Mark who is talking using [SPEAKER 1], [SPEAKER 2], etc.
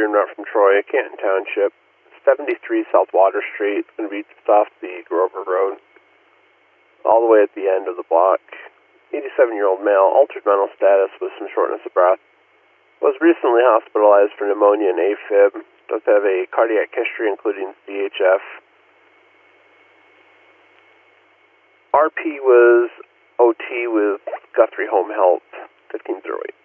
[SPEAKER 1] you're in route from Troy, Canton Township, 73 South Water Street, going to be just off the Grover Road, all the way at the end of the block. 87-year-old male, altered mental status with some shortness of breath. Was recently hospitalized for pneumonia and AFib. Does have a cardiac history, including CHF. RP was OT with Guthrie Home Health, 1508.